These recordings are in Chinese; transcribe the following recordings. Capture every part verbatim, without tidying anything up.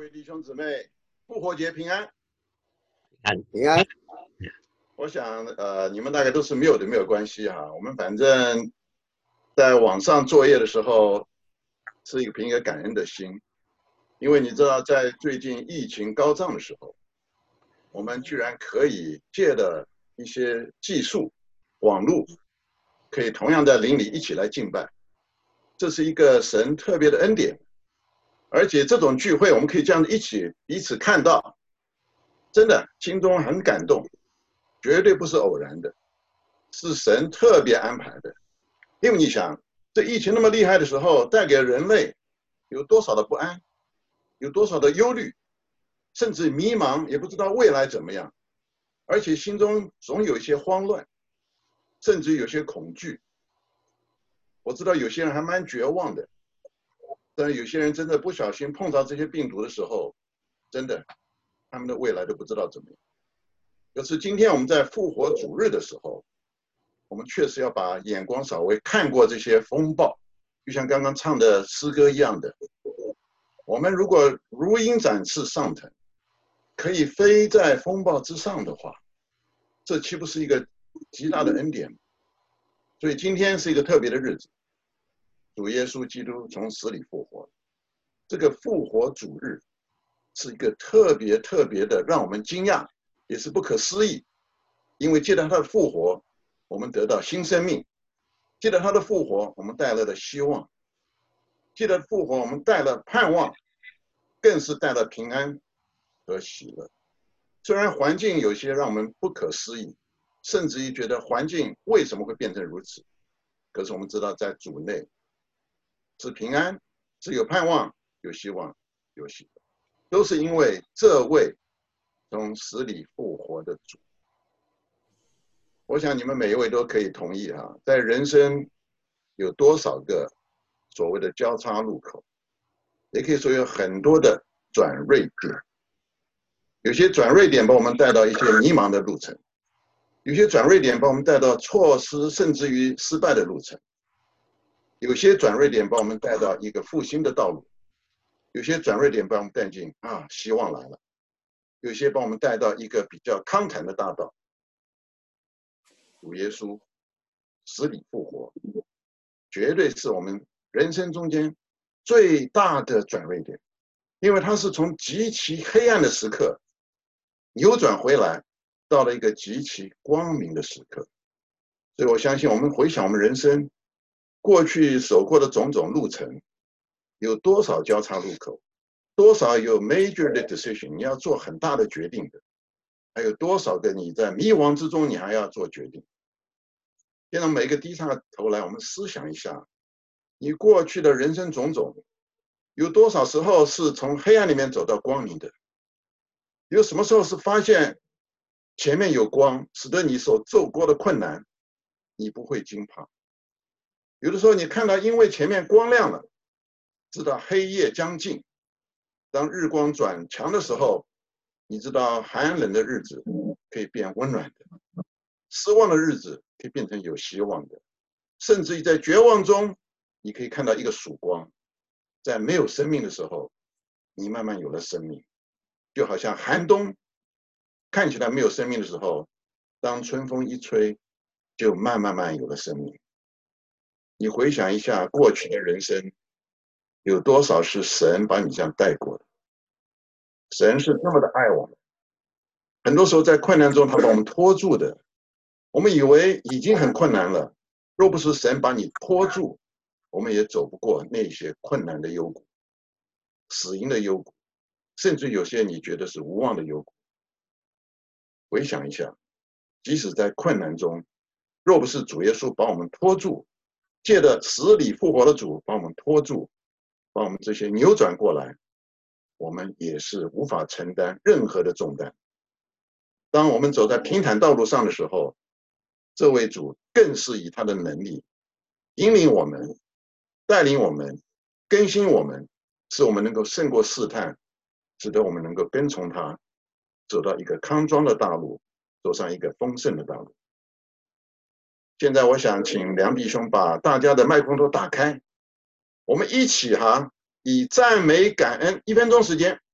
位弟兄姊妹，复活节平安， 平安。 我想，呃，你们大概都是没有的，没有关系哈。我们反正在网上作业的时候，是一个凭一个感恩的心，因为你知道，在最近疫情高涨的时候，我们居然可以借的一些技术、网络，可以同样在邻里一起来敬拜，这是一个神特别的恩典。而且这种聚会，我们可以这样一起彼此看到，真的心中很感动，绝对不是偶然的，是神特别安排的。因为你想，这疫情那么厉害的时候，带给人类有多少的不安，有多少的忧虑，甚至迷茫，也不知道未来怎么样，而且心中总有一些慌乱，甚至有些恐惧。我知道有些人还蛮绝望的。但有些人真的不小心碰到这些病毒的时候，真的，他们的未来都不知道怎么样。可是今天我们在复活主日的时候，我们确实要把眼光稍微看过这些风暴，就像刚刚唱的诗歌一样的。我们如果如鹰展翅上腾，可以飞在风暴之上的话，这岂不是一个极大的恩典？所以今天是一个特别的日子。主耶稣基督从死里复活，这个复活主日是一个特别特别的，让我们惊讶，也是不可思议。因为借着他的复活，我们得到新生命；借着他的复活，我们带来了希望；借着复活，我们带了盼望，更是带了平安和喜乐。虽然环境有些让我们不可思议，甚至于觉得环境为什么会变成如此，可是我们知道，在主内是平安，是有盼望，有希望，有喜乐，都是因为这位从死里复活的主。我想你们每一位都可以同意哈，在人生有多少个所谓的交叉路口，也可以说有很多的转捩点。有些转捩点把我们带到一些迷茫的路程，有些转捩点把我们带到错失甚至于失败的路程。有些转捩点把我们带到一个复兴的道路，有些转捩点把我们带进啊，希望来了，有些把我们带到一个比较康坦的大道。主耶稣死里复活，绝对是我们人生中间最大的转捩点，因为他是从极其黑暗的时刻扭转回来，到了一个极其光明的时刻。所以我相信，我们回想我们人生过去走过的种种路程，有多少交叉路口，多少有 major 的 decision， 你要做很大的决定的，还有多少个你在迷惘之中，你还要做决定。现在每个低下头来，我们思想一下，你过去的人生种种，有多少时候是从黑暗里面走到光明的？有什么时候是发现前面有光，使得你所走过的困难，你不会惊怕？有的时候你看到因为前面光亮了，知道黑夜将近，当日光转强的时候，你知道寒冷的日子可以变温暖的，失望的日子可以变成有希望的，甚至于在绝望中，你可以看到一个曙光。在没有生命的时候，你慢慢有了生命，就好像寒冬看起来没有生命的时候，当春风一吹，就慢慢慢有了生命。你回想一下过去的人生，有多少是神把你这样带过的？神是那么的爱我们，很多时候在困难中他把我们拖住的，我们以为已经很困难了，若不是神把你拖住，我们也走不过那些困难的幽谷，死荫的幽谷，甚至有些你觉得是无望的幽谷。回想一下，即使在困难中，若不是主耶稣把我们拖住，借着死里复活的主把我们拖住，把我们这些扭转过来，我们也是无法承担任何的重担。当我们走在平坦道路上的时候，这位主更是以他的能力引领我们，带领我们，更新我们，使我们能够胜过试探，使得我们能够跟从他，走到一个康庄的大路，走上一个丰盛的大路。现在我想请梁弟兄把大家的麦克风都打开，我们一起哈，以赞美感恩一分钟时间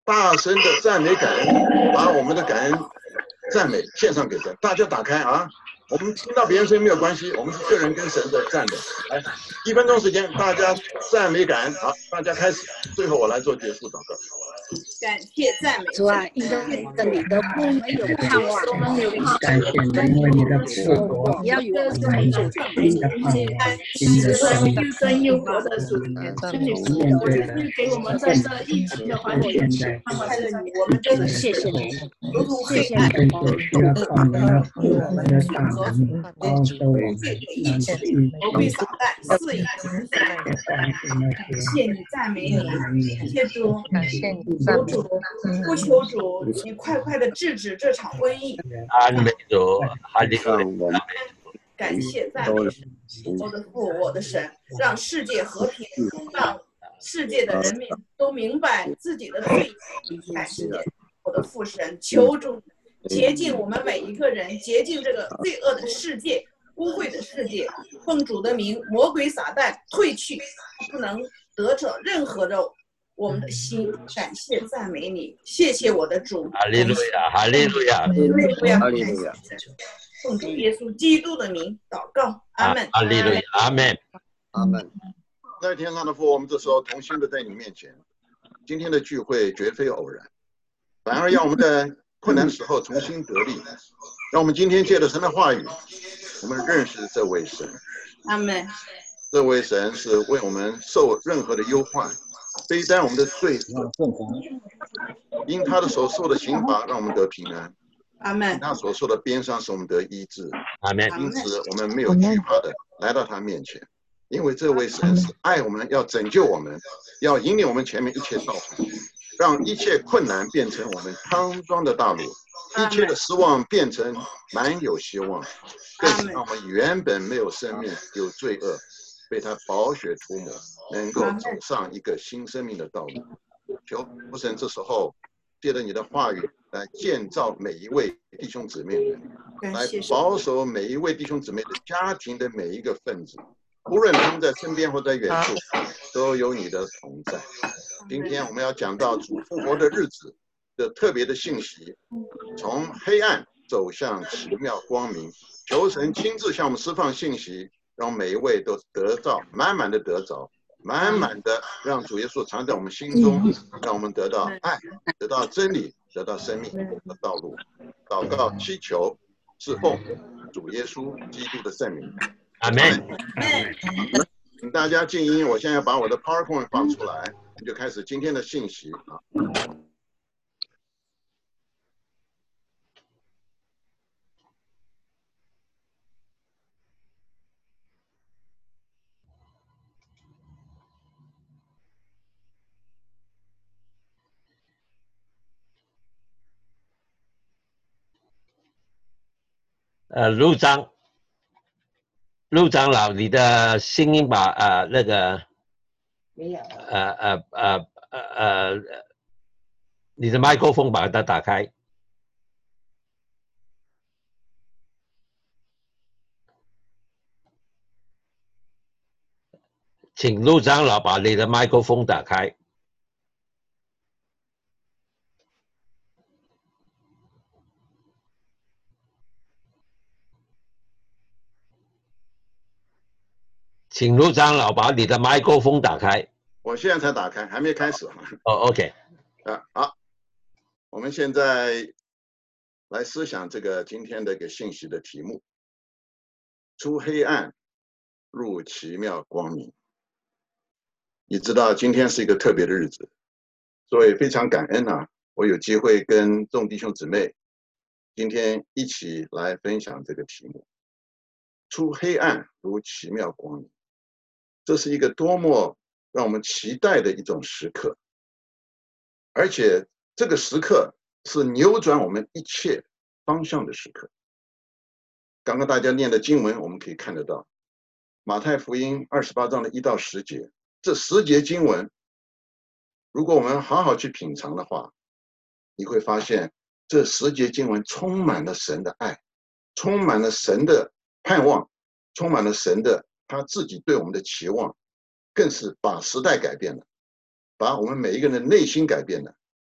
大声的赞美感恩，把我们的感恩赞美献上给神。大家打开啊！我们听到别人声音没有关系，我们是个人跟神的赞美。来，一分钟时间，大家赞美感恩。好，大家开始。最后我来做结束祷告。 感谢赞美主啊，因为你的父没有盼望，我们有盼感谢你，因为你的复活， 你要与我们同住。 新的盼望，新的生命， 生又活的主，真的是我这是给我们在这疫情的环境下，看着你，我们真的谢谢你， 如同黑谢暗， 谢你， 要放你的父，你的大能，保守我们，让这一魔鬼撒旦肆意行走。感谢你，赞美你，感谢主， 感谢你，赞美主，不求主，你快快的制止这场瘟疫。 阿美主，哈利路亚。 感谢赞美神，我的父，我的神，让世界和平，让世界的人民都明白自己的罪。感谢我的父神，求主洁净我们每一个人，洁净这个罪恶的世界、污秽的世界。奉主的名，魔鬼撒旦退去，不能得着任何的我们的心。感谢赞美你，谢谢我的主。 哈利路亚，哈利路亚， 哈利路亚，哈利路亚。奉主耶稣基督的名祷告，阿门。 哈利路亚，阿门， 阿门。在天上的父，我们这时候同心的在你面前，今天的聚会绝非偶然，反而让我们在困难时候重新得力，让我们今天借着神的话语，我们认识这位神。 阿门。 这位神是为我们受任何的忧患，背担我们的罪恶，因他的所受的刑罚，让我们得平安。 阿门。 他所受的鞭伤，使我们得医治。 阿门。 因此，我们没有惧怕的来到他面前，因为这位神是爱我们，要拯救我们，要引领我们前面一切道路，让一切困难变成我们康庄的大路，一切的失望变成满有希望，更是让我们原本没有生命、有罪恶，被他宝血涂抹，能够走上一个新生命的道路。求父神这时候借着你的话语来建造每一位弟兄姊妹们，来保守每一位弟兄姊妹的家庭的每一个分子，无论他们在身边或在远处，都有你的同在。今天我们要讲到主复活的日子的特别的信息，从黑暗走向奇妙光明。求神亲自向我们释放信息，让每一位都得到满满的得着，满满的让主耶稣藏在我们心中，让我们得到爱，得到真理，得到生命的道路。祷告祈求是奉主耶稣基督的圣名， 阿门。 请大家静音，我现在把我的 PowerPoint 放出来，我们就开始今天的信息啊。 呃，陆长，陆长老，你的声音把呃那个没有， 呃呃呃呃呃，你的麦克风把它打开。请陆长老把你的麦克风打开。请陆长老把你的麦克风打开。 我现在才打开，还没开始。 哦 ，OK。 啊，好，我们现在来思想这个今天的一个信息的题目：出黑暗，入奇妙光明。你知道今天是一个特别的日子，所以非常感恩啊！我有机会跟众弟兄姊妹今天一起来分享这个题目：出黑暗，入奇妙光明。这是一个多么让我们期待的一种时刻，而且这个时刻是扭转我们一切方向的时刻。刚刚大家念的经文我们可以看得到，马太福音二十八章的一到十节，这十节经文如果我们好好去品尝的话，你会发现这十节经文充满了神的爱，充满了神的盼望，充满了神的他自己对我们的期望，更是把时代改变了，把我们每一个人的内心改变了，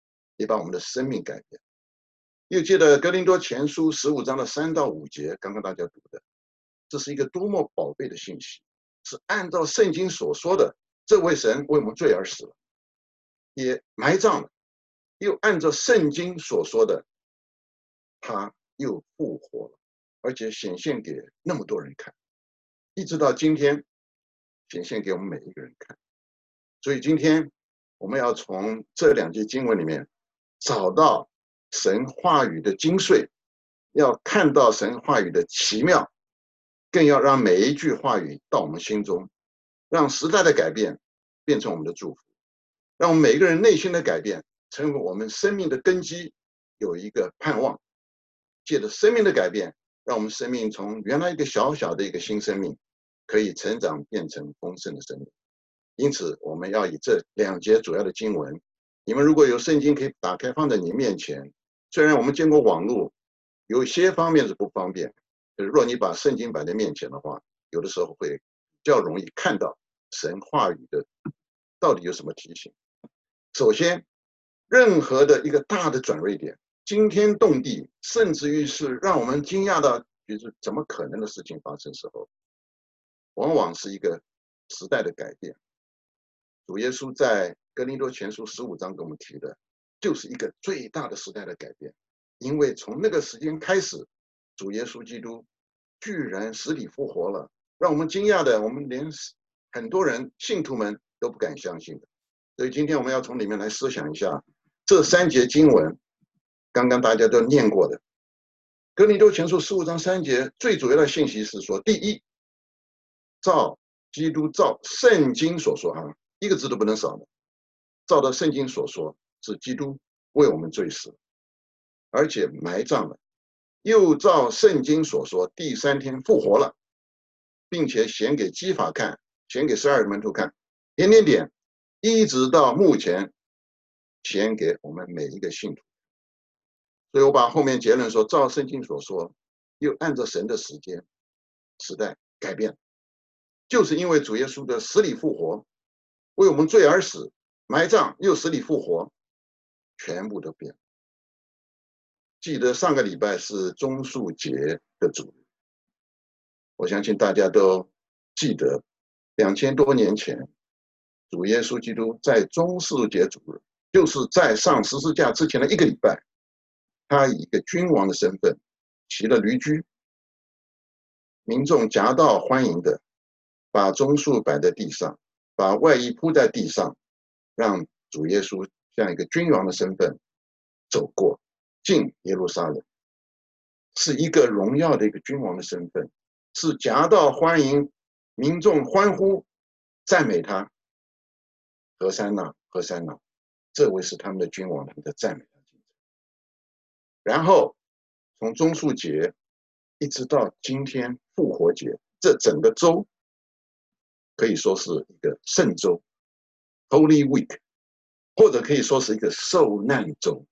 也把我们的生命改变。又记得哥林多前书十五章的三到五节，刚刚大家读的，这是一个多么宝贝的信息，是按照圣经所说的，这位神为我们罪而死了，也埋葬了，又按照圣经所说的，他又复活了，而且显现给那么多人看，一直到今天显现给我们每一个人看。所以今天我们要从这两节经文里面找到神话语的精髓，要看到神话语的奇妙，更要让每一句话语到我们心中，让时代的改变变成我们的祝福，让我们每一个人内心的改变成为我们生命的根基，有一个盼望。借着生命的改变，让我们生命从原来一个小小的一个新生命，可以成长变成丰盛的生命。因此我们要以这两节主要的经文，你们如果有圣经可以打开放在你面前，虽然我们见过网络有些方面是不方便，可是若你把圣经摆在面前的话，有的时候会比较容易看到神话语的到底有什么提醒。首先，任何的一个大的转捩点，惊天动地，甚至于是让我们惊讶的就是怎么可能的事情发生时候，往往是一个时代的改变。主耶稣在哥林多前书十五章跟我们提的，就是一个最大的时代的改变。因为从那个时间开始，主耶稣基督居然死里复活了，让我们惊讶的，我们连很多人信徒们都不敢相信的。所以今天我们要从里面来思想一下这三节经文，刚刚大家都念过的哥林多前书十五章三节，最主要的信息是说，第一，照基督照圣经所说，啊，一个字都不能少的，照到圣经所说，是基督为我们罪死，而且埋葬了，又照圣经所说，第三天复活了，并且显给基法看，显给十二门徒看，点点点，一直到目前显给我们每一个信徒。所以我把后面结论说，照圣经所说，又按照神的时间时代改变，就是因为主耶稣的死里复活，为我们罪而死，埋葬又死里复活，全部都变。记得上个礼拜是棕树节的主日，我相信大家都记得，两千多年前，主耶稣基督在棕树节主日，就是在上十字架之前的一个礼拜，他以一个君王的身份骑了驴驹，民众夹道欢迎的把棕树摆在地上，把外衣铺在地上，让主耶稣像一个君王的身份走过进耶路撒冷，是一个荣耀的一个君王的身份，是夹道欢迎，民众欢呼赞美他，何山那何山那，这位是他们的君王，他们在赞美他。然后从棕树节一直到今天复活节，这整个周可以说是一个圣周 Holy Week， 或者可以说是一个受难周。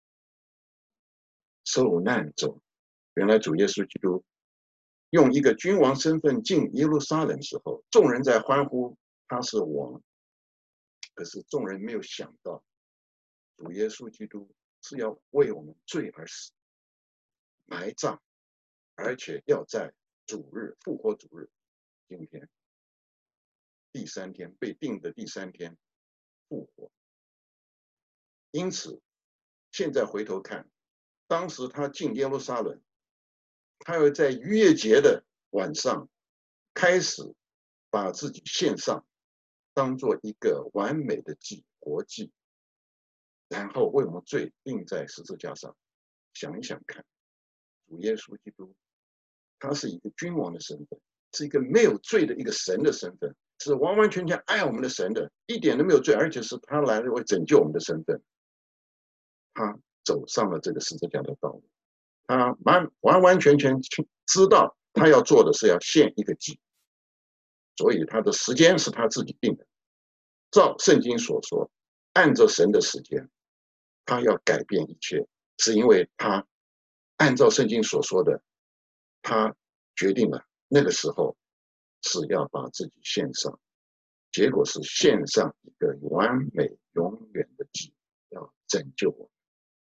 受难周，原来主耶稣基督用一个君王身份进耶路撒冷时候，众人在欢呼他是王，可是众人没有想到主耶稣基督是要为我们罪而死，埋葬，而且要在主日复活主日，今天第三天被定的第三天复活。因此现在回头看，当时他进耶路撒冷，他要在逾越节的晚上开始把自己献上，当做一个完美的祭，活祭，然后为我们罪钉在十字架上。想一想看，主耶稣基督他是一个君王的身份，是一个没有罪的一个神的身份，是完完全全爱我们的神的，一点都没有罪，而且是他来为拯救我们的身份。他走上了这个十字架的道路，他完完完全全知道他要做的是要献一个祭，所以他的时间是他自己定的，照圣经所说，按照神的时间，他要改变一切，是因为他按照圣经所说的，他决定了那个时候是要把自己献上，结果是献上一个完美永远的祭，要拯救我们。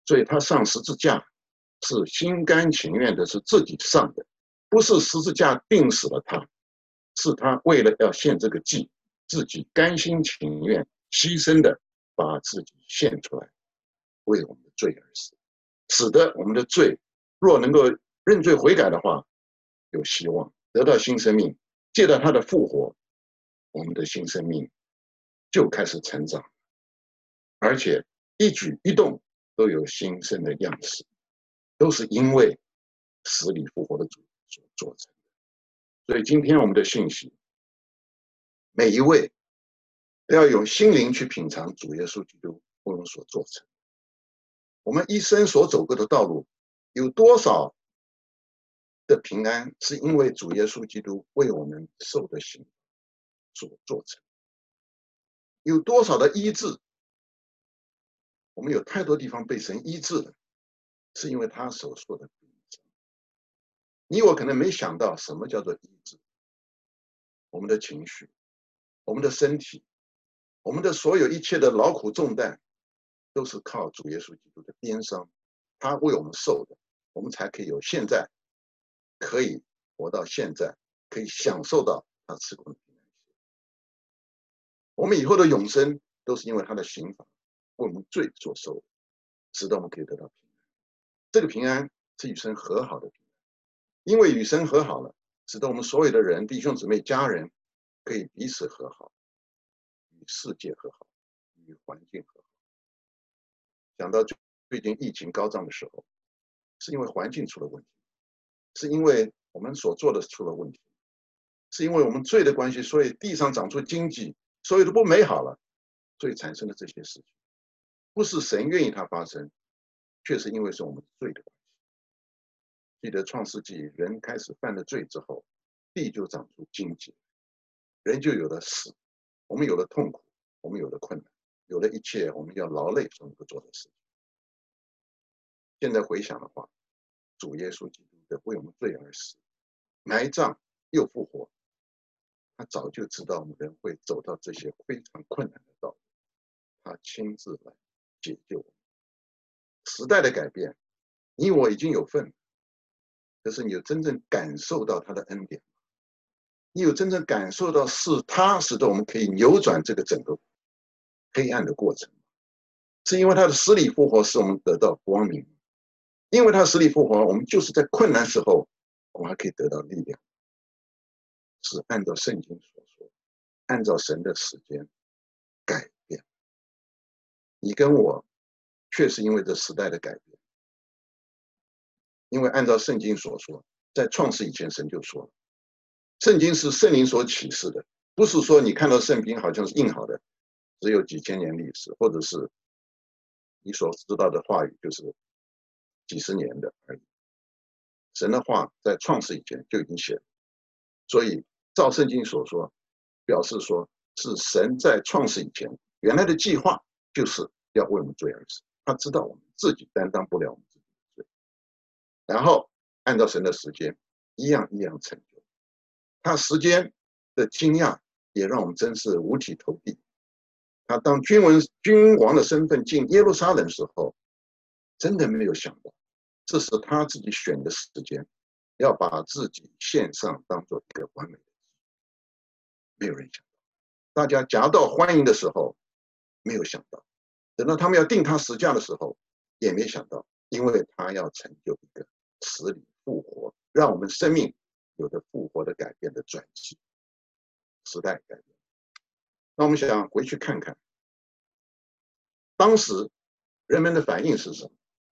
所以他上十字架是心甘情愿的，是自己上的，不是十字架钉死了他，是他为了要献这个祭，自己甘心情愿牺牲的把自己献出来，为我们的罪而死，使得我们的罪若能够认罪悔改的话，有希望得到新生命。借着他的复活，我们的新生命就开始成长，而且一举一动都有新生的样式，都是因为死里复活的主所做成的。所以今天我们的信息，每一位都要用心灵去品尝主耶稣基督为我们所做成。我们一生所走过的道路，有多少的平安是因为主耶稣基督为我们受的刑所做成？有多少的医治？我们有太多地方被神医治了，是因为他所说的病症。你我可能没想到什么叫做医治。我们的情绪，我们的身体，我们的所有一切的劳苦重担，都是靠主耶稣基督的鞭伤，他为我们受的，我们才可以有现在，可以活到现在，可以享受到他赐过的平安。我们以后的永生都是因为他的刑罚为我们罪所受的，使得我们可以得到平安。这个平安是与神和好的平安，因为与神和好了，使得我们所有的人，弟兄姊妹、家人，可以彼此和好，与世界和好，与环境和好。讲到最近疫情高涨的时候，是因为环境出了问题，是因为我们所做的出了问题，是因为我们罪的关系，所以地上长出经济，所有的不美好了，所以产生了这些事情。不是神愿意它发生，却是因为是我们罪的关系。记得创世纪，人开始犯了罪之后，地就长出荆棘，人就有了死，我们有了痛苦，我们有了困难，有了一切我们要劳累所能够做的事情。现在回想的话，主耶稣基督的为我们罪而死，埋葬又复活，他早就知道我们人会走到这些非常困难的道路，他亲自来解救我们。时代的改变，你我已经有份，可是你有真正感受到他的恩典吗？你有真正感受到是他使得我们可以扭转这个整个黑暗的过程？是因为他的死里复活使我们得到光明，因为他死里复活，我们就是在困难时候我们还可以得到力量。是按照圣经所说，按照神的时间改变。你跟我却是因为这时代的改变，因为按照圣经所说，在创世以前神就说了，圣经是圣灵所启示的，不是说你看到圣经好像是印好的，只有几千年历史，或者是你所知道的话语就是几十年的而已。神的话在创世以前就已经写了，所以照圣经所说，表示说是神在创世以前原来的计划就是要为我们罪而死，他知道我们自己担当不了我们自己的罪，然后按照神的时间一样一样成就。他时间的惊讶也让我们真是五体投地。他当君王君王的身份进耶路撒冷时候，真的没有想到这是他自己选的时间，要把自己献上当做一个完美的，没有人想到。大家夹道欢迎的时候没有想到，等到他们要定他十架的时候也没想到，因为他要成就一个死里复活，让我们生命有着复活的改变的转机，时代改变。那我们想回去看看当时人们的反应是什么。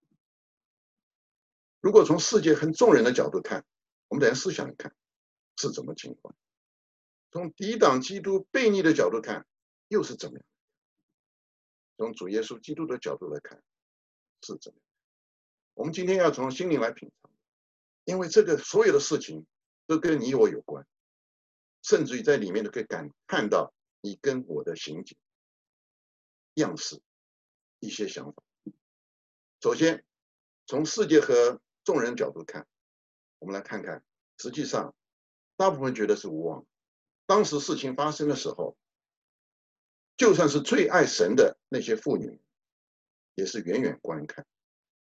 如果从世界和众人的角度看，我们等下思想一看是怎么情况，从抵挡基督悖逆的角度看又是怎么样，从主耶稣基督的角度来看是怎么样。我们今天要从心灵来品尝，因为这个所有的事情都跟你我有关，甚至于在里面都可以感看到你跟我的行径样式一些想法。首先从世界和众人角度看，我们来看看，实际上大部分觉得是无望。当时事情发生的时候，就算是最爱神的那些妇女也是远远观看，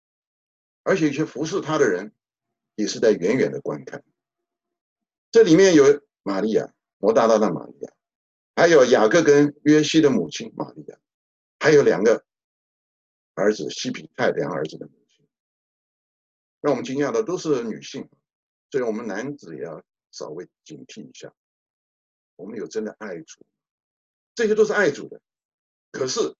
而且有些服侍他的人也是在远远的观看。这里面有玛利亚，摩大拉的玛利亚，还有雅各跟约西的母亲玛利亚，还有两个儿子西比泰两个儿子的母亲。让我们惊讶的都是女性，所以我们男子也要稍微警惕一下。我们有真的爱主，这些都是爱主的。可是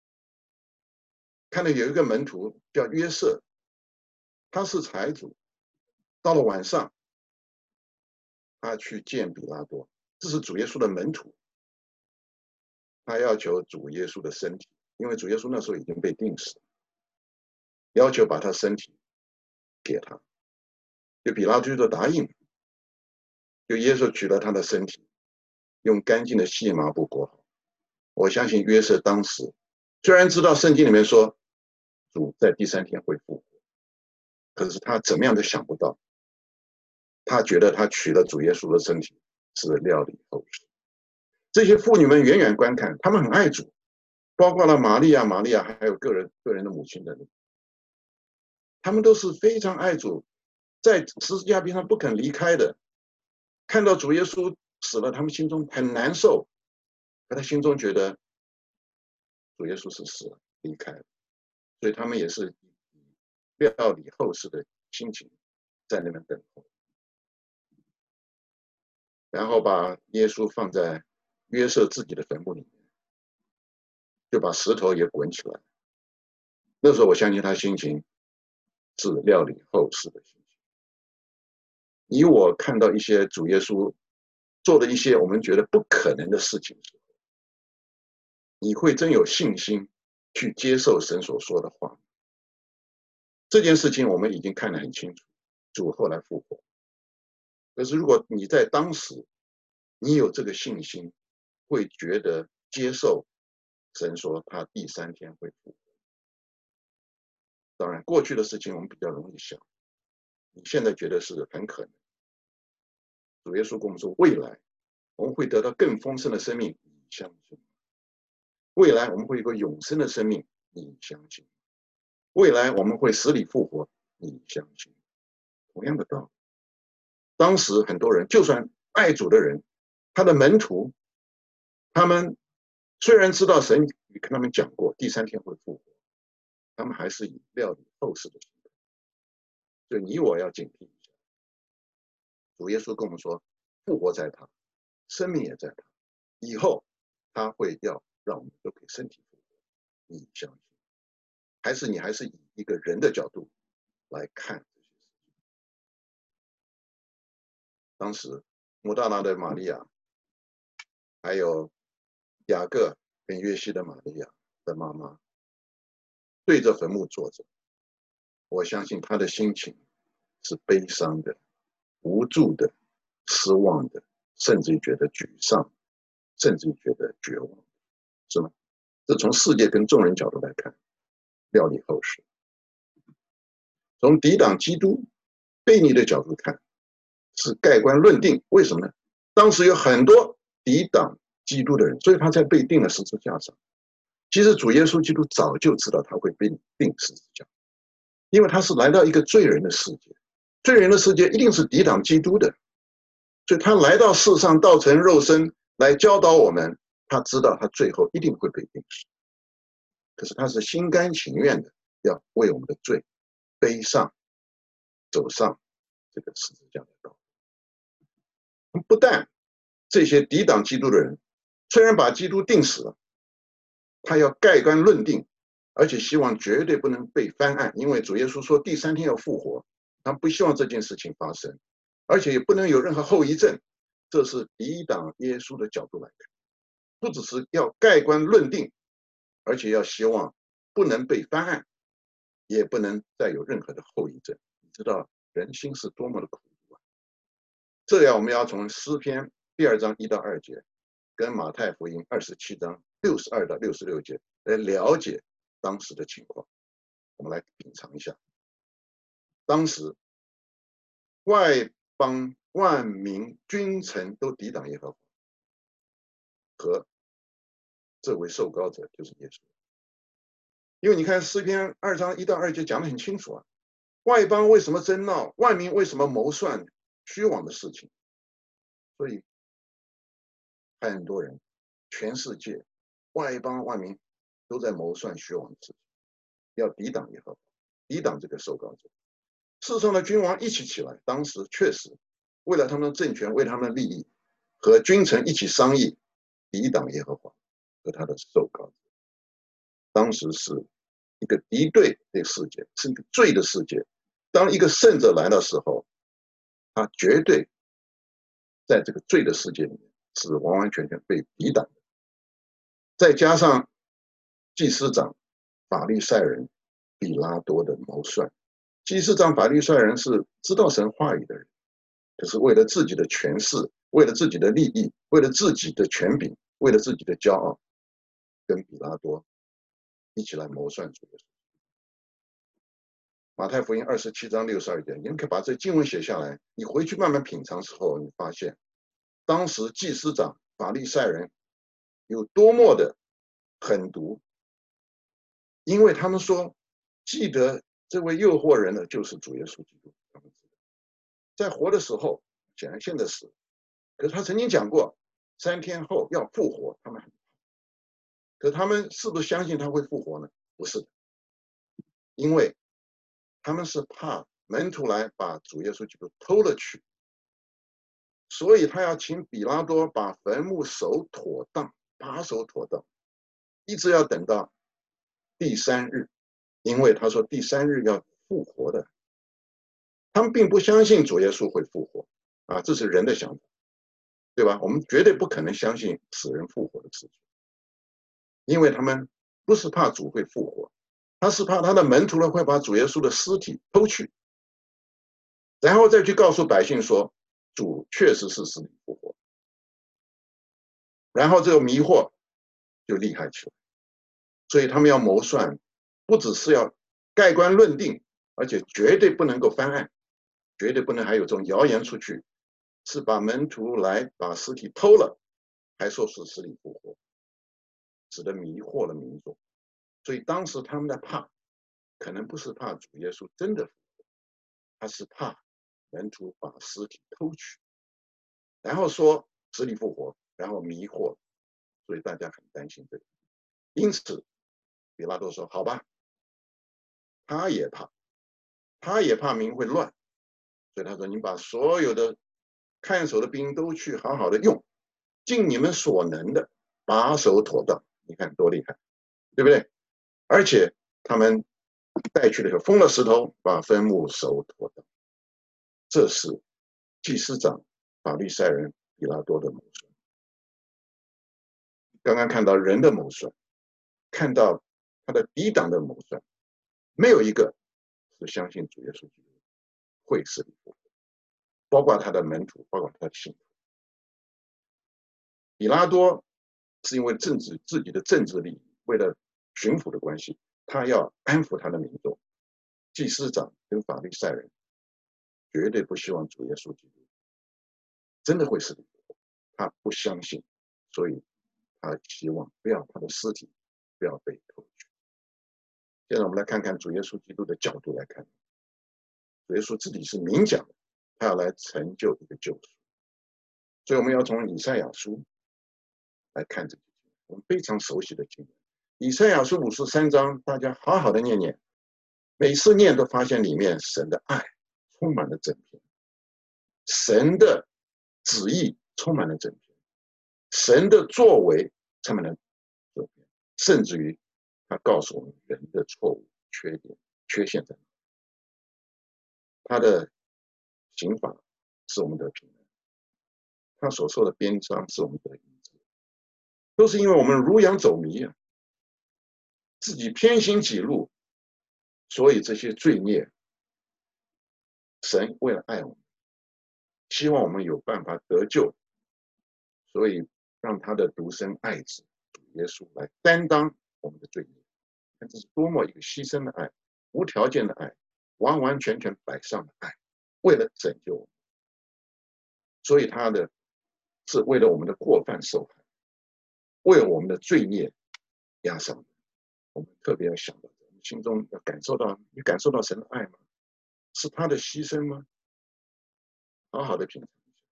看到有一个门徒叫约瑟，他是财主，到了晚上，他去见比拉多，这是主耶稣的门徒，他要求主耶稣的身体，因为主耶稣那时候已经被钉死，要求把他身体给他，就比拉多就答应，就耶稣取了他的身体，用干净的细麻布裹好。我相信约瑟当时虽然知道圣经里面说主在第三天会复活，可是他怎么样都想不到，他觉得他取了主耶稣的身体是料理后事。这些妇女们远远观看，他们很爱主，包括了玛利亚、玛利亚还有个人个人的母亲等等，他们都是非常爱主，在十字架边上不肯离开的。看到主耶稣死了，他们心中很难受，可他心中觉得主耶稣是死了离开了，所以他们也是以料理后事的心情在那边等候，然后把耶稣放在约瑟自己的坟墓里面，就把石头也滚起来。那时候我相信他心情是料理后事的心情。以我看到一些主耶稣做的一些我们觉得不可能的事情的时候，你会真有信心去接受神所说的话？这件事情我们已经看得很清楚，主后来复活。可是如果你在当时你有这个信心，会觉得接受神说他第三天会复活。当然过去的事情我们比较容易想，你现在觉得是很可能。主耶稣跟我们说，未来我们会得到更丰盛的生命，你相信吗？未来我们会有一个永生的生命，你相信吗？未来我们会死里复活，你相信吗？同样的道理，当时很多人，就算爱主的人，他的门徒，他们虽然知道神跟他们讲过第三天会复活，他们还是以料理后事的心态。所以你我要警惕一下。主耶稣跟我们说，复活在他，生命也在他，以后他会要让我们都可以身体复活，你相信？还是你还是以一个人的角度来看这些事情？当时摩大拉的玛利亚，还有雅各跟约西的玛利亚的妈妈，对着坟墓坐着，我相信她的心情是悲伤的、无助的、失望的，甚至于觉得沮丧，甚至于觉得绝望，是吗？这从世界跟众人角度来看，料理后事。从抵挡基督悖逆的角度看，是盖棺论定。为什么呢？当时有很多抵挡基督的人，所以他才被钉了十字架上。其实主耶稣基督早就知道他会被钉十字架，因为他是来到一个罪人的世界，罪人的世界一定是抵挡基督的，所以他来到世上道成肉身来教导我们，他知道他最后一定会被钉死，可是他是心甘情愿的要为我们的罪背上走上这个十字架的道路。不但这些抵挡基督的人虽然把基督钉死了，他要盖棺论定，而且希望绝对不能被翻案，因为主耶稣说第三天要复活，他不希望这件事情发生，而且也不能有任何后遗症。这是抵挡耶稣的角度来看，不只是要盖棺论定，而且要希望不能被翻案，也不能再有任何的后遗症。你知道人心是多么的苦毒啊！这样我们要从诗篇第二章一到二节，跟马太福音二十七章六十二到六十六节来了解当时的情况。我们来品尝一下，当时外邦万民君臣都抵挡耶和华，和这位受膏者就是耶稣。因为你看诗篇二章一到二节讲得很清楚啊， 外邦为什么争闹？万民为什么谋算虚妄的事情？所以，很多人，全世界，外邦万民都在谋算虚妄的事情，要抵挡耶和华，抵挡这个受膏者。世上的君王一起起来，当时确实为了他们的政权，为他们的利益，和君臣一起商议，抵挡耶和华和他的受膏者。当时是一个敌对的世界，是一个罪的世界。当一个圣者来的时候，他绝对在这个罪的世界里面是完完全全被抵挡的。再加上祭司长、法利赛人、比拉多的谋算，祭司长、法利赛人是知道神话语的人，可是为了自己的权势，为了自己的利益，为了自己的权柄，为了自己的骄傲，跟比拉多一起来谋算主耶稣。马太福音二十七章六十二节，你们可以把这经文写下来，你回去慢慢品尝之后，你发现当时祭司长、法利赛人有多么的狠毒，因为他们说，记得这位诱惑人的就是主耶稣基督。他们在活的时候，显然现在死，可是他曾经讲过，三天后要复活，他们很怕。可他们是不是相信他会复活呢？不是的，因为他们是怕门徒来把主耶稣基督偷了去，所以他要请比拉多把坟墓守妥当，把守妥当，一直要等到第三日，因为他说第三日要复活的。他们并不相信主耶稣会复活啊，这是人的想法，对吧？我们绝对不可能相信死人复活的事情，因为他们不是怕主会复活，他是怕他的门徒呢会把主耶稣的尸体偷去，然后再去告诉百姓说主确实是死里复活，然后这个迷惑就厉害起来。所以他们要谋算，不只是要盖棺论定，而且绝对不能够翻案，绝对不能还有这种谣言出去，是把门徒来把尸体偷了，还说是死里复活，使得迷惑了民众。所以当时他们的怕，可能不是怕主耶稣真的复活，他是怕门徒把尸体偷去，然后说死里复活，然后迷惑，所以大家很担心这个。因此比拉多说好吧，他也怕，他也怕民会乱，所以他说你把所有的看守的兵都去好好的用，尽你们所能的把守妥当。你看多厉害，对不对？而且他们带去了以后封了石头，把坟墓守妥当。这是祭司长、法利赛人、比拉多的谋算。刚刚看到人的谋算，看到他的抵挡的谋算，没有一个是相信主耶稣基督会死里复活，包括他的门徒，包括他的信徒。比拉多是因为政治自己的政治利益，为了巡抚的关系，他要安抚他的民众。祭司长跟法利赛人绝对不希望主耶稣基督真的会死里复活，他不相信，所以他希望不要他的尸体不要被偷去。现在我们来看看主耶稣基督的角度来看，主耶稣自己是明讲的，他要来成就一个救赎。所以我们要从以赛亚书来看这个经文，我们非常熟悉的经文。以赛亚书五十三章，大家好好的念念，每次念都发现里面神的爱充满了整篇，神的旨意充满了整篇，神的作为充满了整篇，甚至于他告诉我们人的错误、缺点、缺陷在哪。他的刑罚是我们的平安，他所受的鞭伤是我们的医治，都是因为我们如羊走迷啊，自己偏行己路，所以这些罪孽，神为了爱我们，希望我们有办法得救，所以让他的独生爱子主耶稣来担当我们的罪孽。看这是多么一个牺牲的爱，无条件的爱，完完全全摆上的爱，为了拯救我们。所以他的是为了我们的过犯受害，为了我们的罪孽压伤。我们特别要想到，我们心中要感受到，你感受到神的爱吗？ 是他的牺牲吗？好好的品尝一下，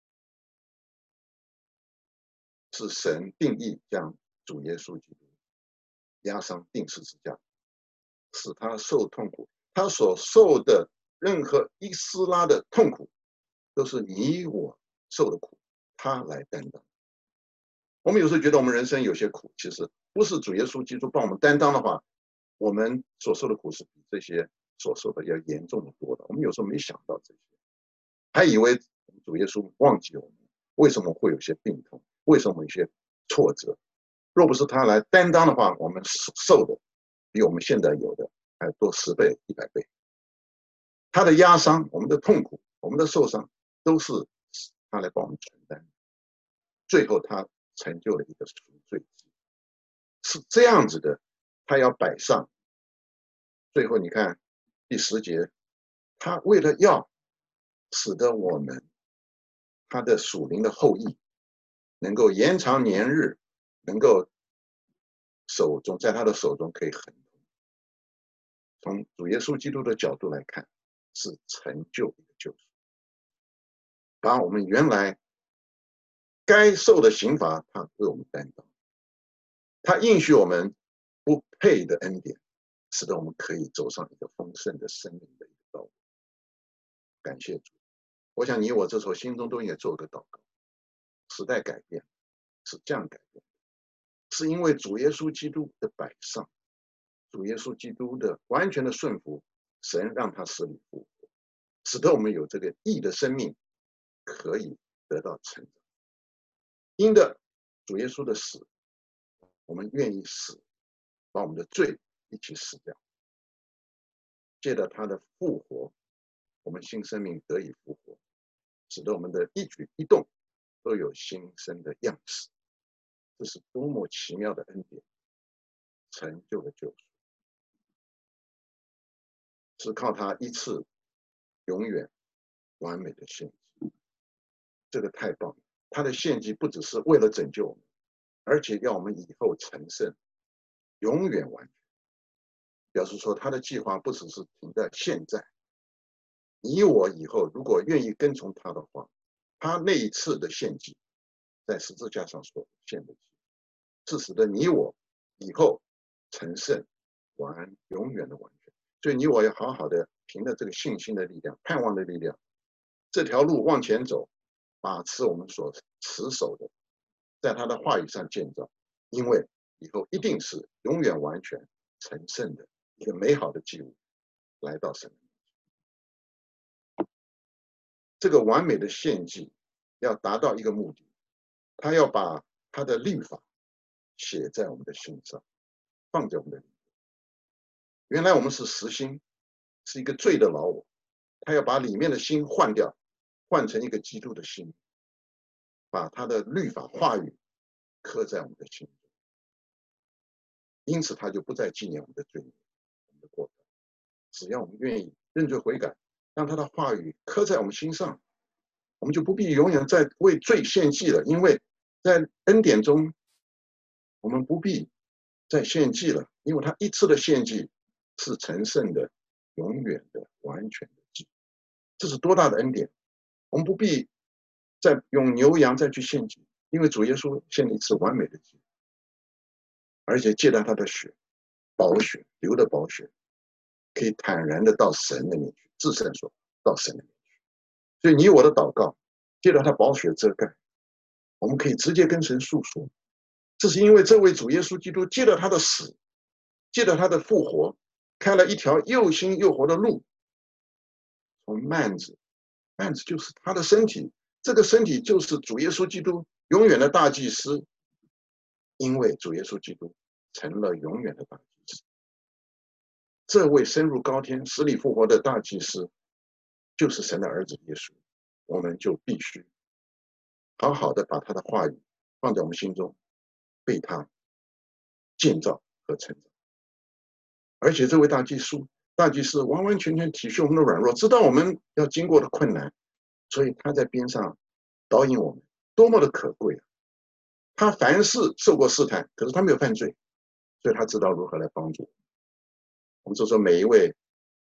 是神定义将主耶稣基督压伤钉十字架，使他受痛苦，他所受的任何一丝拉的痛苦，都是你我受的苦，他来担当。我们有时候觉得我们人生有些苦，其实不是主耶稣基督帮我们担当的话，我们所受的苦是比这些所受的要严重的多的。我们有时候没想到这些，还以为主耶稣忘记了我们，为什么会有些病痛，为什么有些挫折？若不是他来担当的话，我们受的比我们现在有的还多十倍、一百倍。他的压伤、我们的痛苦、我们的受伤，都是他来帮我们承担。最后他成就了一个赎罪祭，是这样子的，他要摆上。最后你看第十节，他为了要使得我们他的属灵的后裔能够延长年日，能够手中在他的手中可以亨通。从主耶稣基督的角度来看，是成就一个救赎，把我们原来该受的刑罚，他为我们担当，他应许我们不配的恩典，使得我们可以走上一个丰盛的生命的一个道路。感谢主！我想你我这时候心中都应该做个祷告。时代改变，是这样改变，是因为主耶稣基督的摆上，主耶稣基督的完全的顺服，神让他死里复活，使得我们有这个义的生命可以得到成长。因着主耶稣的死，我们愿意死，把我们的罪一起死掉。借着他的复活，我们新生命得以复活，使得我们的一举一动都有新生的样式。这是多么奇妙的恩典，成就了救赎，是靠他一次永远完美的献祭。这个太棒了！他的献祭不只是为了拯救我们，而且要我们以后成圣，永远完全。表示说，他的计划不只是停在现在，你我以后如果愿意跟从他的话，他那一次的献祭，在十字架上所献的祭，是使得你我以后成圣，完永远的完全。所以你我要好好的凭着这个信心的力量、盼望的力量，这条路往前走，把持我们所持守的，在他的话语上建造，因为以后一定是永远完全成圣的一个美好的祭物来到神。这个完美的献祭要达到一个目的，他要把他的律法写在我们的心上，放在我们的里面。原来我们是实心，是一个罪的老我，他要把里面的心换掉，换成一个基督的心，把他的律法话语刻在我们的心中。因此他就不再纪念我们的罪孽，我们的过犯。只要我们愿意认罪悔改，让他的话语刻在我们心上，我们就不必永远再为罪献祭了。因为在恩典中，我们不必再献祭了，因为他一次的献祭是成圣的、永远的、完全的祭。这是多大的恩典！我们不必再用牛羊再去献祭，因为主耶稣献了一次完美的祭，而且借着他的血、宝血流的宝血，可以坦然的到神那边去，至圣所到神那边去。所以你我的祷告，借着他宝血遮盖，我们可以直接跟神诉说。这是因为这位主耶稣基督借着他的死，借着他的复活，开了一条又新又活的路。从幔子，幔子就是他的身体，这个身体就是主耶稣基督永远的大祭司，因为主耶稣基督成了永远的大祭司。这位升入高天、死里复活的大祭司，就是神的儿子耶稣。我们就必须好好的把他的话语放在我们心中，被他建造和成长。而且这位大祭司，大祭司完完全全体恤我们的软弱，知道我们要经过的困难，所以他在边上导引我们，多么的可贵啊！他凡事受过试探，可是他没有犯罪，所以他知道如何来帮助我们。我们就说每一位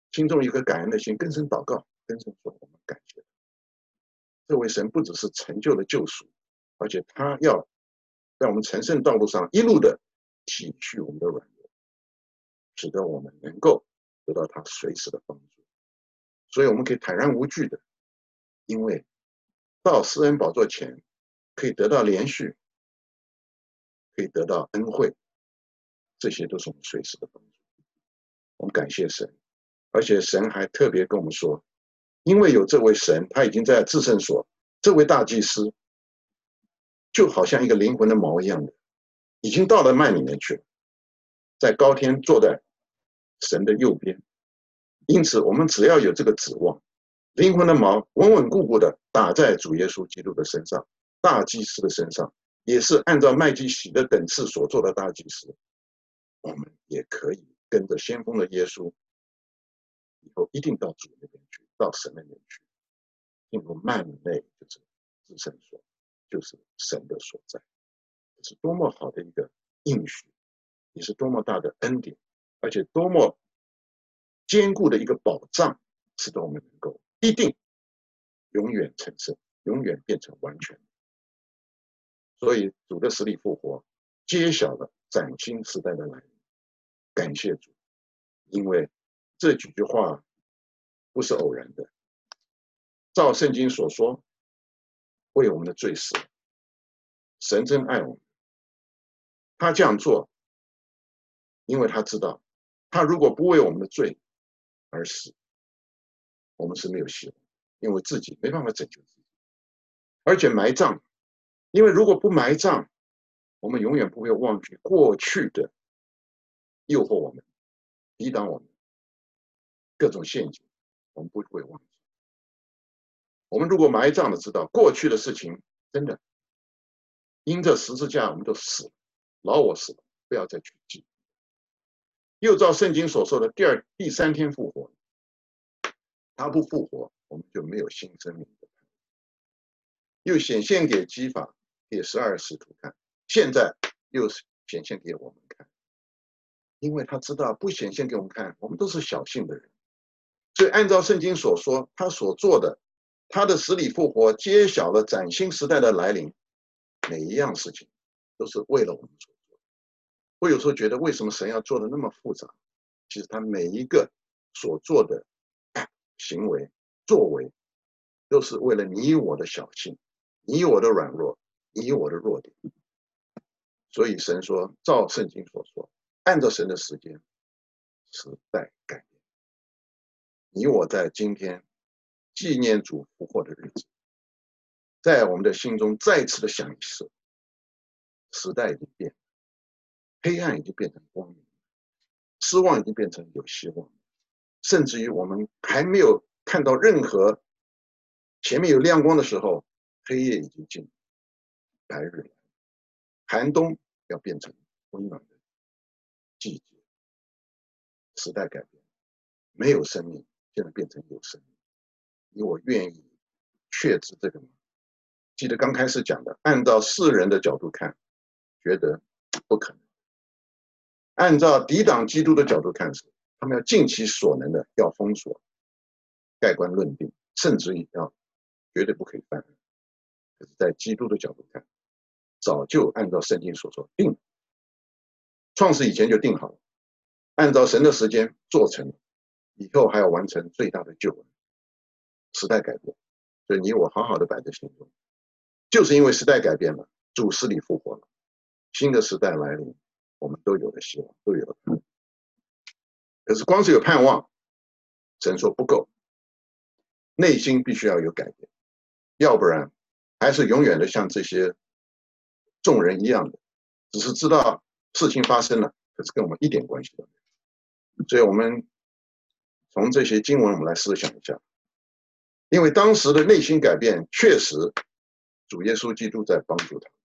心中有个感恩的心，跟神祷告，跟神说我们感谢他。这位神不只是成就了救赎，而且他要在我们成圣道路上一路的体恤我们的软弱，使得我们能够得到他随时的帮助。所以我们可以坦然无惧的，因为到施恩宝座前可以得到连续，可以得到恩惠，这些都是我们随时的帮助。我们感谢神，而且神还特别跟我们说，因为有这位神，他已经在至圣所，这位大祭司就好像一个灵魂的锚一样的，已经到了幔里面去了，在高天坐在神的右边。因此我们只要有这个指望，灵魂的锚稳稳固固的打在主耶稣基督的身上，大祭司的身上，也是按照麦基洗的等次所做的大祭司，我们也可以跟着先锋的耶稣，以后一定到主那边去，到神那边去，进入幔内，就是至圣所，就是神的所在。这是多么好的一个应许，也是多么大的恩典，而且多么坚固的一个保障，使得我们能够一定永远成圣，永远变成完全。所以主的死里复活揭晓了崭新时代的来临，感谢主，因为这几句话不是偶然的，照圣经所说，为我们的罪死，神真爱我们，他这样做，因为他知道，他如果不为我们的罪而死，我们是没有希望，因为自己没办法拯救自己，而且埋葬，因为如果不埋葬，我们永远不会忘记过去的诱惑我们、抵挡我们各种陷阱，我们不会忘记。我们如果埋葬了，知道过去的事情真的因着十字架我们都死了，老我死了，不要再去记。又照圣经所说的第二、第三天复活，他不复活，我们就没有新生命的。又显现给基法、给十二使徒看，现在又显现给我们看，因为他知道不显现给我们看，我们都是小信的人。所以按照圣经所说，他所做的，他的死里复活揭晓了崭新时代的来临，每一样事情都是为了我们所做的。我有时候觉得为什么神要做的那么复杂，其实他每一个所做的行为作为都是为了你我的小信，你我的软弱，你我的弱点。所以神说，照圣经所说，按照神的时间，时代改变。你我在今天纪念主复活的日子，在我们的心中再次的想一次，时代已经变了，黑暗已经变成光明，失望已经变成有希望，甚至于我们还没有看到任何前面有亮光的时候，黑夜已经进，白日来，寒冬要变成温暖的季节，时代改变，没有生命现在变成有生命。你我愿意确知这个吗？记得刚开始讲的，按照世人的角度看，觉得不可能；按照抵挡基督的角度看是，他们要尽其所能的要封锁、盖棺论定，甚至于要绝对不可以犯案。可是，在基督的角度看，早就按照圣经所说定了，创世以前就定好了，按照神的时间做成了，以后还要完成最大的救恩。时代改变，所以你我好好的摆在心中，就是因为时代改变了，主死里复活了，新的时代来临，我们都有了希望，都有了盼望。可是光是有盼望，神说不够，内心必须要有改变，要不然还是永远的像这些众人一样的，只是知道事情发生了，可是跟我们一点关系都没有。所以我们从这些经文我们来思想一下，因为当时的内心改变确实主耶稣基督在帮助他。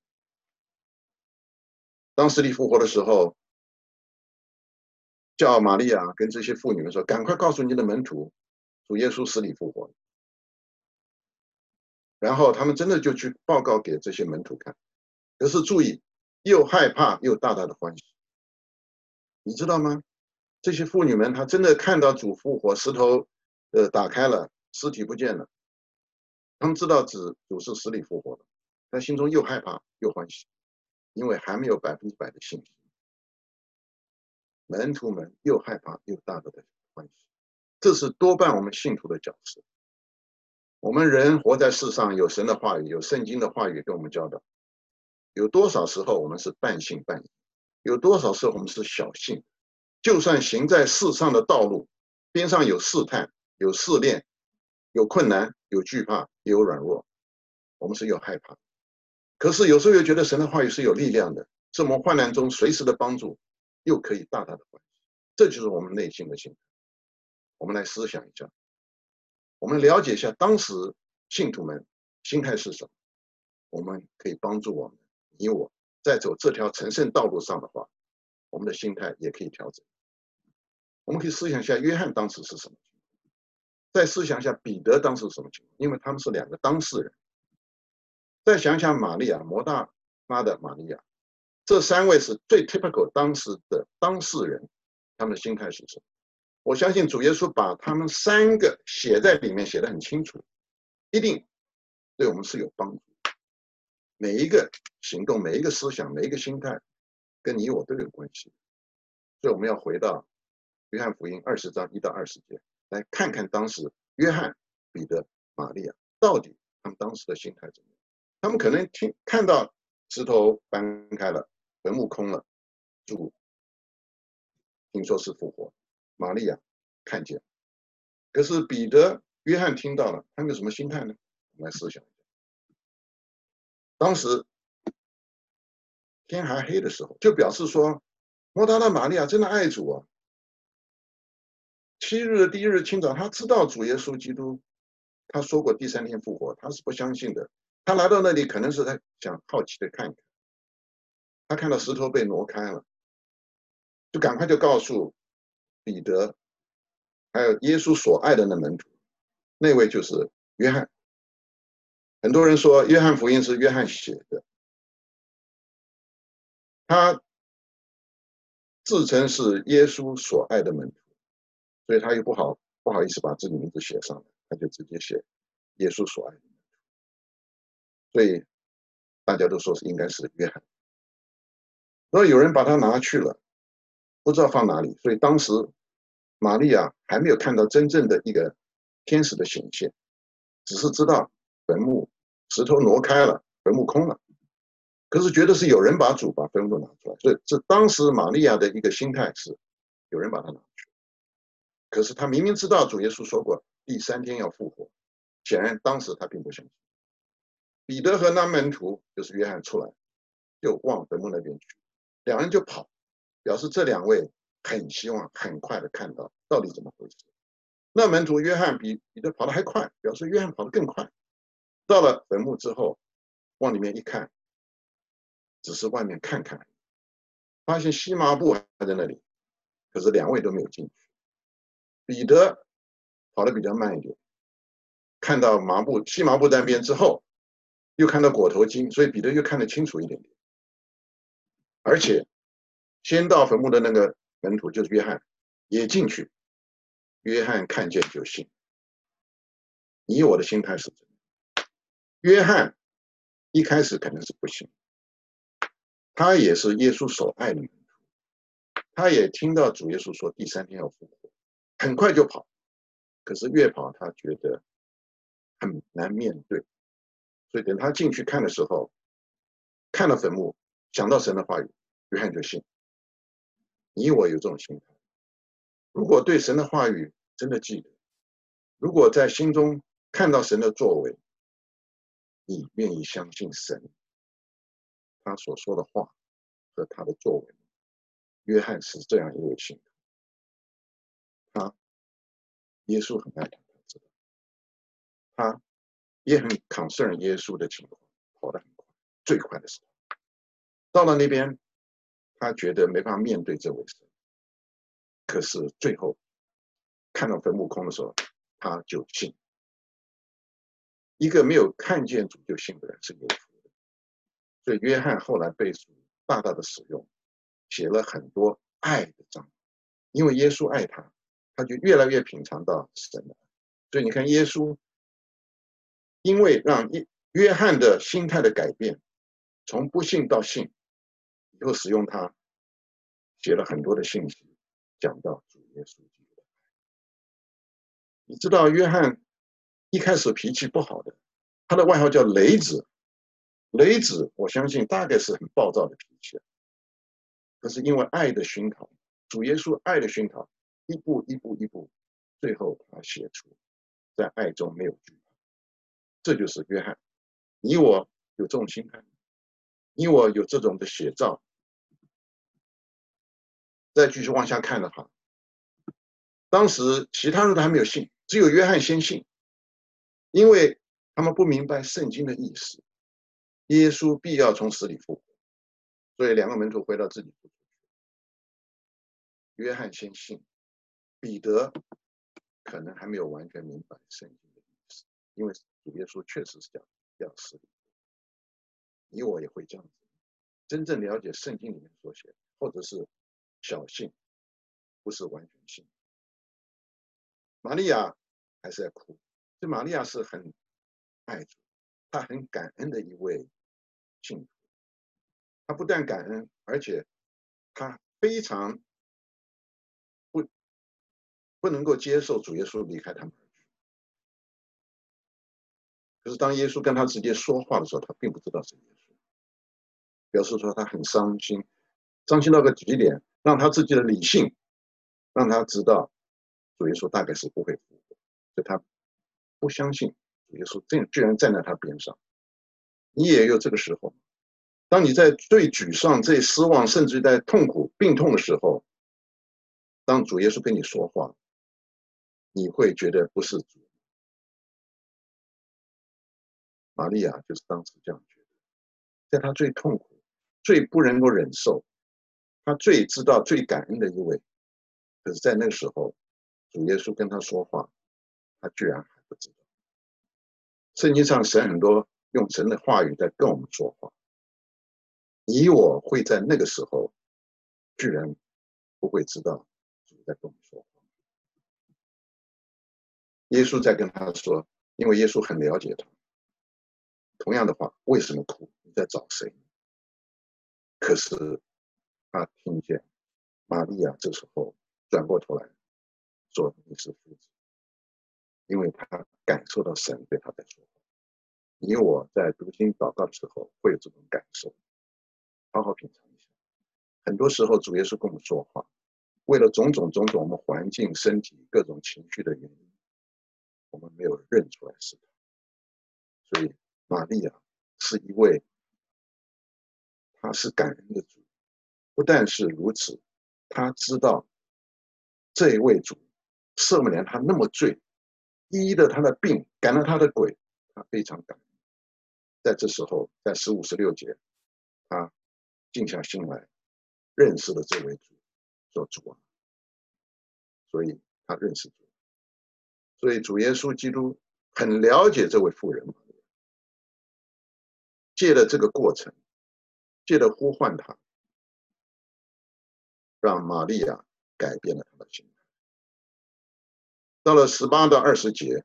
当死里复活的时候，叫玛利亚跟这些妇女们说，赶快告诉你的门徒，主耶稣死里复活了。然后他们真的就去报告给这些门徒看，可是注意，又害怕又大大的欢喜。你知道吗？ 这些妇女们，她真的看到主复活，石头呃打开了，尸体不见了，他们知道主主是死里复活的，但心中又害怕又欢喜，因为还没有百分之百的信心。门徒们又害怕又大大的欢喜，这是多半我们信徒的角色。我们人活在世上，有神的话语，有圣经的话语跟我们教导，有多少时候我们是半信半疑，有多少时候我们是小信。就算行在世上的道路，边上有试探，有试炼，有困难，有惧怕，也有软弱，我们是有害怕。可是有时候又觉得神的话语是有力量的，是我们患难中随时的帮助，又可以大大的欢喜。这就是我们内心的心态。我们来思想一下，我们了解一下当时信徒们心态是什么，我们可以帮助我们，你我在走这条成圣道路上的话，我们的心态也可以调整。我们可以思想一下约翰当时是什么情况，再思想一下彼得当时是什么情况，因为他们是两个当事人。再想想玛利亚，摩大妈的玛利亚，这三位是最 typical 当时的当事人，他们的心态是什么？我相信主耶稣把他们三个写在里面，写得很清楚，一定对我们是有帮助。每一个行动，每一个思想，每一个心态，跟你我都有关系。所以我们要回到约翰福音二十章一到二十节，来看看当时约翰、彼得、玛利亚到底他们当时的心态怎么样。他们可能听看到石头搬开了，坟墓空了，主听说是复活，玛利亚看见，可是彼得、约翰听到了，他们有什么心态呢？我们来思想一下。当时天还黑的时候，就表示说摩达拉玛利亚真的爱主啊。七日的第一日清早，他知道主耶稣基督，他说过第三天复活，他是不相信的。他来到那里，可能是他想好奇的看一看。他看到石头被挪开了，就赶快就告诉彼得，还有耶稣所爱的那门徒，那位就是约翰。很多人说约翰福音是约翰写的，他自称是耶稣所爱的门徒，所以他又不好不好意思把自己名字写上来，他就直接写耶稣所爱的门徒，所以大家都说是应该是约翰。所以有人把他拿去了，不知道放哪里，所以当时玛利亚还没有看到真正的一个天使的显现，只是知道坟墓石头挪开了，坟墓空了，可是觉得是有人把主把坟墓拿出来，所以这当时玛利亚的一个心态是有人把他拿去，可是他明明知道主耶稣说过第三天要复活，显然当时他并不相信。彼得和那门徒就是约翰出来，就往坟墓那边去，两人就跑，表示这两位很希望很快的看到到底怎么回事。那门徒约翰比彼得跑得还快，表示约翰跑得更快。到了坟墓之后，往里面一看，只是外面看看，发现细麻布还在那里，可是两位都没有进去。彼得跑得比较慢一点，看到麻布细麻布在那边之后，又看到裹头巾，所以彼得又看得清楚一点点。而且先到坟墓的那个门徒就是约翰，也进去。约翰看见就信。你我的心态是怎样？约翰一开始可能是不信，他也是耶稣所爱的门徒，他也听到主耶稣说第三天要复活，很快就跑。可是越跑他觉得很难面对，所以等他进去看的时候，看到坟墓，想到神的话语，约翰就信。你我有这种心态，如果对神的话语真的记得，如果在心中看到神的作为，你愿意相信神他所说的话和他的作为。约翰是这样一位信徒，他耶稣很爱他，他知道，他也很 concern 耶稣的情况，跑得很快，最快的时候到了那边，他觉得没办法面对这位神，可是最后看到坟墓空的时候，他就信。一个没有看见主就信的人是有福的，所以约翰后来被主大大的使用，写了很多爱的章， 因为耶稣爱他，他就越来越品尝到神的爱。所以你看，耶稣因为让约翰的心态的改变，从不信到信，以后使用他写了很多的信息，讲到主耶稣基督的爱。你知道约翰一开始脾气不好的，他的外号叫雷子。雷子我相信大概是很暴躁的脾气，可是因为爱的熏陶，主耶稣爱的熏陶，一步一步一步，最后他写出在爱中没有惧怕。这就是约翰。你我有这种心态，你我有这种的写照。再继续往下看的话，当时其他人都还没有信，只有约翰先信，因为他们不明白圣经的意思，耶稣必要从死里复活，所以两个门徒回到自己住处。约翰先信，彼得可能还没有完全明白圣经的意思，因为主耶稣确实是讲要死里。你我也会这样子，真正了解圣经里面所写，或者是小信，不是完全信。玛利亚还是在哭，这玛利亚是很爱主，她很感恩的一位信徒。她不但感恩，而且她非常不不能够接受主耶稣离开他们而去。可是当耶稣跟他直接说话的时候，他并不知道是耶稣，表示说他很伤心，伤心到个极点，让他自己的理性让他知道主耶稣大概是不会复活，所以他不相信主耶稣居然站在他边上。你也有这个时候，当你在最沮丧、最失望，甚至在痛苦、病痛的时候，当主耶稣跟你说话，你会觉得不是主。玛利亚就是当时这样觉得，在她最痛苦、最不能够忍受，她最知道、最感恩的一位，可是在那个时候，主耶稣跟她说话，她居然还不知道。圣经上神很多用神的话语在跟我们说话，你我会在那个时候居然不会知道主在跟我们说话。耶稣在跟他说，因为耶稣很了解他，同样的话，为什么哭？你在找谁？可是他听见玛利亚这时候转过头来说你是夫子，因为他感受到神对他在说话。你我在读经祷告的时候会有这种感受，好好品尝一下。很多时候主耶稣跟我们说话，为了种种种种我们环境、身体各种情绪的原因，我们没有认出来是他。所以玛利亚是一位，他是感恩的主。不但是如此，他知道这一位主赦免了他那么罪，医了他的病，赶了他的鬼，他非常感恩。在这时候，在十五、十六节，他静下心来，认识了这位主，说主啊，所以他认识主。所以主耶稣基督很了解这位妇人，借了这个过程，借了呼唤他，让玛利亚改变了他的心态。到了十八到二十节，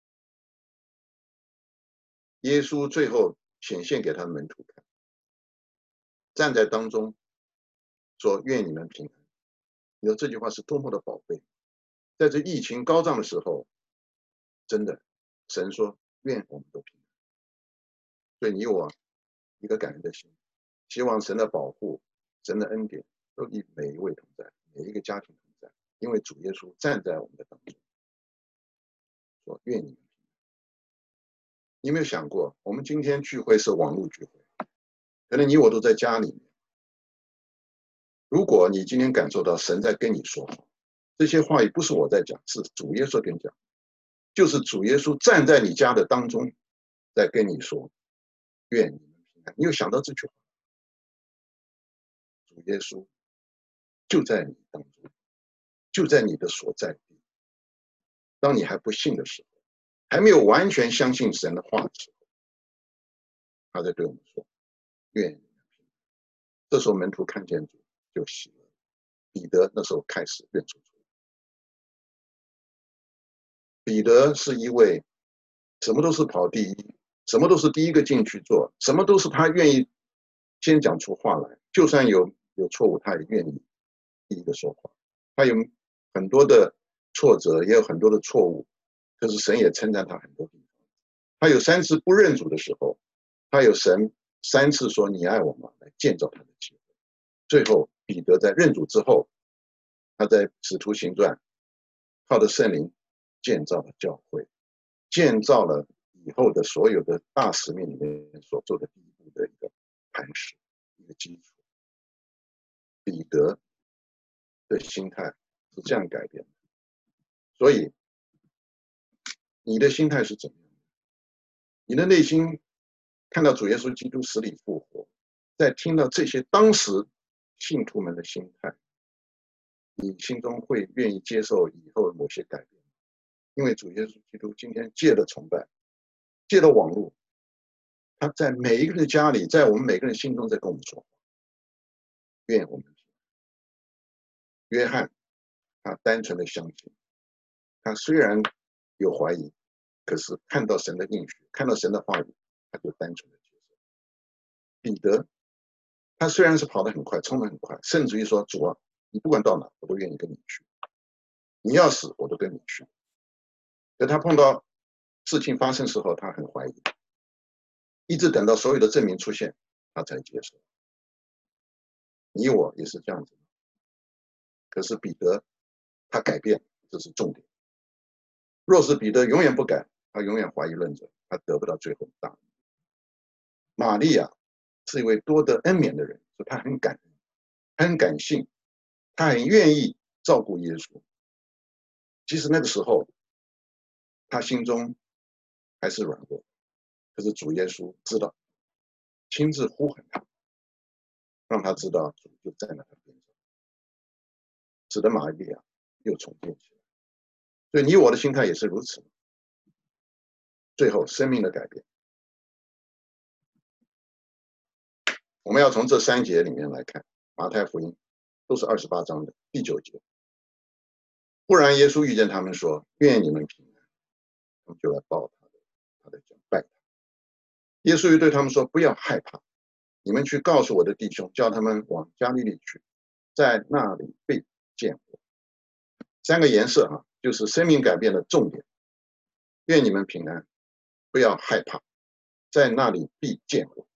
耶稣最后显现给他的门徒看，站在当中说：“愿你们平安。”你说这句话是多么的宝贝！在这疫情高涨的时候，真的，神说：“愿我们都平安。”所以你我一个感恩的心，希望神的保护、神的恩典都与每一位同在，每一个家庭同在，因为主耶稣站在我们的当中，说：“愿你们平安。”你有没有想过，我们今天聚会是网络聚会，可能你我都在家里面。如果你今天感受到神在跟你说话，这些话语不是我在讲，是主耶稣跟你讲，就是主耶稣站在你家的当中，在跟你说：“愿你们平安。”你有想到这句话？主耶稣就在你当中，就在你的所在地。当你还不信的时候，还没有完全相信神的话的时候，他在对我们说：“愿你们平安。”这时候门徒看见主就喜乐， 彼得那时候开始认出错误。彼得是一位什么都是跑第一，什么都是第一个进去做，什么都是他愿意先讲出话来，就算有有错误，他也愿意第一个说话。他有很多的挫折，也有很多的错误，可是神也称赞他很多地方。他有三次不认主的时候，他有神三次说你爱我吗？来建造他的机会。最后彼得在认主之后，他在使徒行传靠着圣灵建造了教会，建造了以后的所有的大使命里面所做的第一步的一个磐石，一个基础。彼得的心态是这样改变的，所以你的心态是怎么样的？你的内心看到主耶稣基督死里复活，在听到这些当时信徒们的心态，你心中会愿意接受以后某些改变？因为主耶稣基督今天借了崇拜，借了网络，他在每一个人的家里，在我们每个人心中在跟我们说话。愿我们约翰他单纯的相信，他虽然有怀疑，可是看到神的应许，看到神的话语，他就单纯的接受。彼得他虽然是跑得很快，冲得很快，甚至于说主啊，你不管到哪我都愿意跟你去，你要死我都跟你去。可他碰到事情发生时候，他很怀疑，一直等到所有的证明出现，他才接受。你我也是这样子，可是彼得他改变，这是重点。若是彼得永远不改，他永远怀疑论者，他得不到最后的大义。玛利亚是一位多得恩免的人，所以他很感恩，他很感性，他很愿意照顾耶稣。其实那个时候他心中还是软弱，可是主耶稣知道，亲自呼喊他，让他知道主就站在他边上，使得玛利亚又重建起来。所以你我的心态也是如此。最后生命的改变，我们要从这三节里面来看。马太福音都是二十八章的第九节，不然耶稣遇见他们说，愿你们平安，他们就来抱他的他的脚拜他。耶稣又对他们说，不要害怕，你们去告诉我的弟兄，叫他们往加利利去，在那里被见我。三个颜色啊，就是生命改变的重点。愿你们平安，不要害怕，在那里必见我。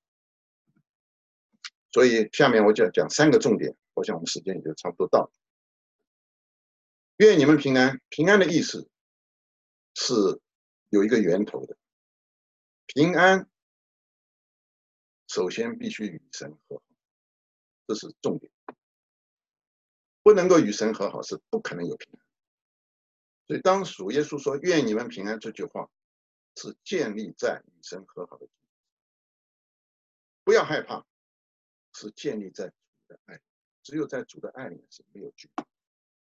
所以下面我就要讲三个重点，我想我们时间也就差不多到了。愿你们平安，平安的意思是有一个源头的。平安首先必须与神和好，这是重点。不能够与神和好，是不可能有平安。所以当主耶稣说愿你们平安这句话，是建立在与神和好的基础上。不要害怕，是建立在主的爱，只有在主的爱里面是没有惧怕。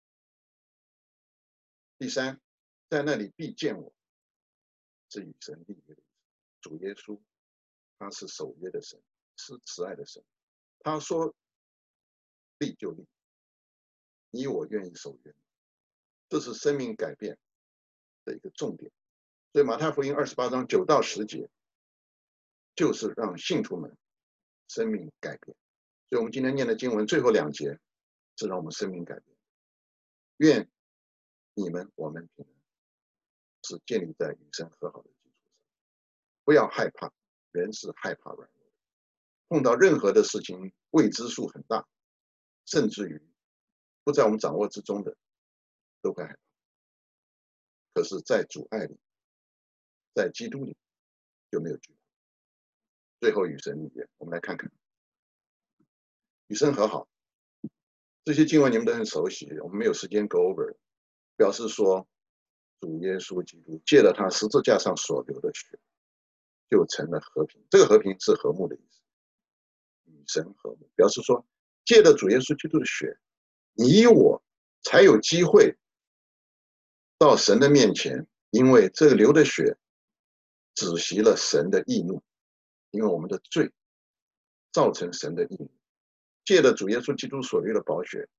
第三，在那里必见我，是与神立约的意思。主耶稣他是守约的神，是慈爱的神，他说立就立，你我愿意守约，这是生命改变的一个重点。所以马太福音二十八章九到十节，就是让信徒们生命改变。所以我们今天念的经文最后两节是让我们生命改变。愿你们我们平安，是建立在与神和好的基础上。不要害怕，人是害怕软弱的，碰到任何的事情未知数很大，甚至于不在我们掌握之中的都会害怕。可是在主爱里，在基督里就没有惧怕。最后与神立约，我们来看看与神和好。这些经文你们都很熟悉，我们没有时间 go over， 表示说主耶稣基督借了他十字架上所流的血，就成了和平。这个和平是和睦的意思，与神和睦，表示说借了主耶稣基督的血，你我才有机会到神的面前，因为这个流的血止息了神的义怒，因为我们的罪造成神的义怒。借了主耶稣基督所流的宝血，